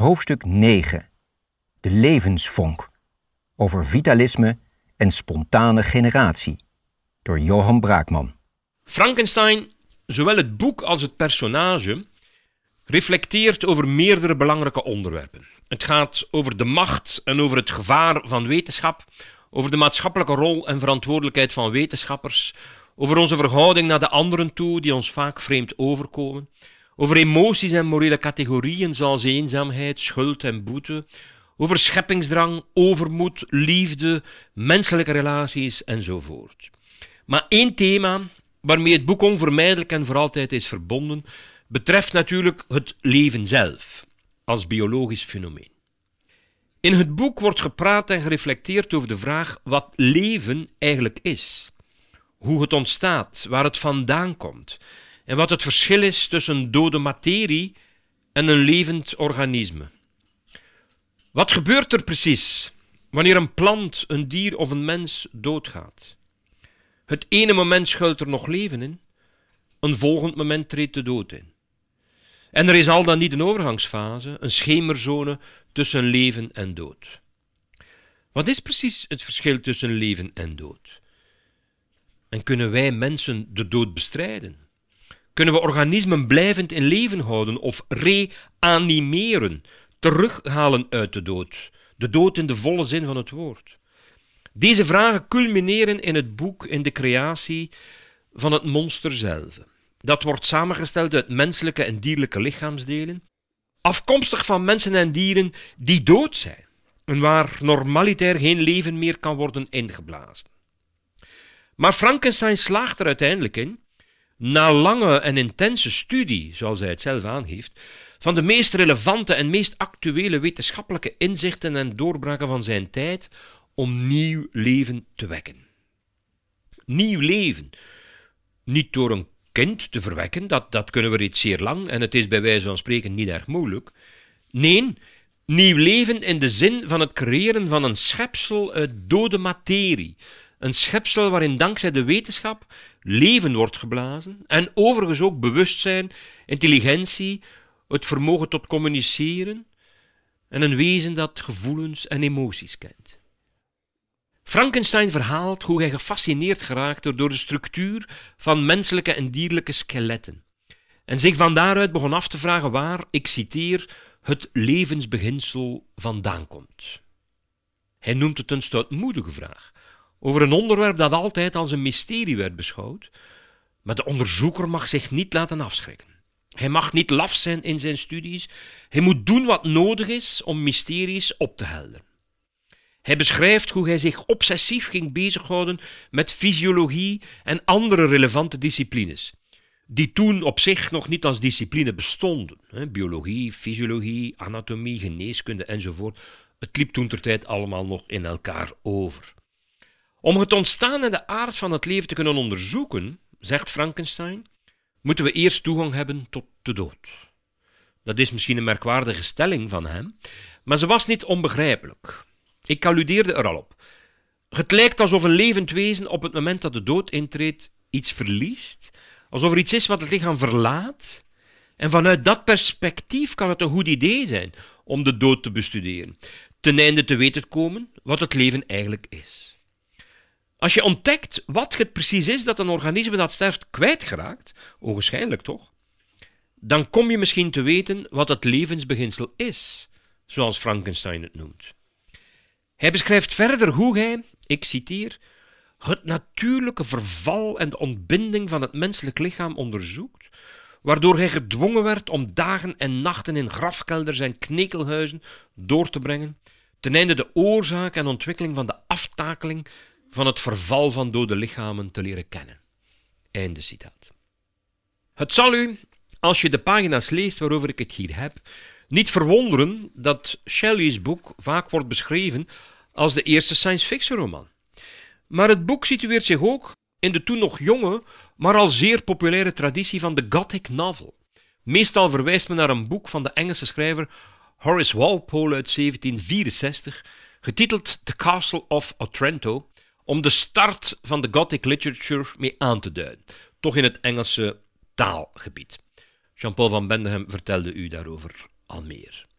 Hoofdstuk 9. De levensvonk. Over vitalisme en spontane generatie. Door Johan Braakman. Frankenstein, zowel het boek als het personage, reflecteert over meerdere belangrijke onderwerpen. Het gaat over de macht en over het gevaar van wetenschap, over de maatschappelijke rol en verantwoordelijkheid van wetenschappers, over onze verhouding naar de anderen toe, die ons vaak vreemd overkomen, over emoties en morele categorieën zoals eenzaamheid, schuld en boete, over scheppingsdrang, overmoed, liefde, menselijke relaties enzovoort. Maar één thema waarmee het boek onvermijdelijk en voor altijd is verbonden, betreft natuurlijk het leven zelf, als biologisch fenomeen. In het boek wordt gepraat en gereflecteerd over de vraag wat leven eigenlijk is, hoe het ontstaat, waar het vandaan komt en wat het verschil is tussen dode materie en een levend organisme. Wat gebeurt er precies wanneer een plant, een dier of een mens doodgaat? Het ene moment schuilt er nog leven in, een volgend moment treedt de dood in. En er is al dan niet een overgangsfase, een schemerzone tussen leven en dood. Wat is precies het verschil tussen leven en dood? En kunnen wij mensen de dood bestrijden? Kunnen we organismen blijvend in leven houden of reanimeren, terughalen uit de dood in de volle zin van het woord? Deze vragen culmineren in het boek in de creatie van het monster zelf. Dat wordt samengesteld uit menselijke en dierlijke lichaamsdelen, afkomstig van mensen en dieren die dood zijn en waar normaliter geen leven meer kan worden ingeblazen. Maar Frankenstein slaagt er uiteindelijk in, na lange en intense studie, zoals hij het zelf aangeeft, van de meest relevante en meest actuele wetenschappelijke inzichten en doorbraken van zijn tijd, om nieuw leven te wekken. Nieuw leven. Niet door een kind te verwekken, dat kunnen we reeds zeer lang en het is bij wijze van spreken niet erg moeilijk. Nee, nieuw leven in de zin van het creëren van een schepsel uit dode materie. Een schepsel waarin dankzij de wetenschap leven wordt geblazen en overigens ook bewustzijn, intelligentie, het vermogen tot communiceren en een wezen dat gevoelens en emoties kent. Frankenstein verhaalt hoe hij gefascineerd geraakte door de structuur van menselijke en dierlijke skeletten en zich van daaruit begon af te vragen waar, ik citeer, het levensbeginsel vandaan komt. Hij noemt het een stoutmoedige vraag over een onderwerp dat altijd als een mysterie werd beschouwd, maar de onderzoeker mag zich niet laten afschrikken. Hij mag niet laf zijn in zijn studies, hij moet doen wat nodig is om mysteries op te helderen. Hij beschrijft hoe hij zich obsessief ging bezighouden met fysiologie en andere relevante disciplines, die toen op zich nog niet als discipline bestonden. Biologie, fysiologie, anatomie, geneeskunde enzovoort. Het liep toentertijd allemaal nog in elkaar over. Om het ontstaan en de aard van het leven te kunnen onderzoeken, zegt Frankenstein, moeten we eerst toegang hebben tot de dood. Dat is misschien een merkwaardige stelling van hem, maar ze was niet onbegrijpelijk. Ik alludeerde er al op. Het lijkt alsof een levend wezen op het moment dat de dood intreedt iets verliest, alsof er iets is wat het lichaam verlaat. En vanuit dat perspectief kan het een goed idee zijn om de dood te bestuderen, ten einde te weten te komen wat het leven eigenlijk is. Als je ontdekt wat het precies is dat een organisme dat sterft kwijtgeraakt, ogenschijnlijk toch, dan kom je misschien te weten wat het levensbeginsel is, zoals Frankenstein het noemt. Hij beschrijft verder hoe hij, ik citeer, het natuurlijke verval en de ontbinding van het menselijk lichaam onderzoekt, waardoor hij gedwongen werd om dagen en nachten in grafkelders en knekelhuizen door te brengen, ten einde de oorzaak en ontwikkeling van de aftakeling van het verval van dode lichamen te leren kennen. Einde citaat. Het zal u, als je de pagina's leest waarover ik het hier heb, niet verwonderen dat Shelley's boek vaak wordt beschreven als de eerste science-fiction roman. Maar het boek situeert zich ook in de toen nog jonge, maar al zeer populaire traditie van de Gothic novel. Meestal verwijst men naar een boek van de Engelse schrijver Horace Walpole uit 1764, getiteld The Castle of Otranto, om de start van de Gothic literature mee aan te duiden, toch in het Engelse taalgebied. Jean-Paul van Bendegem vertelde u daarover al meer.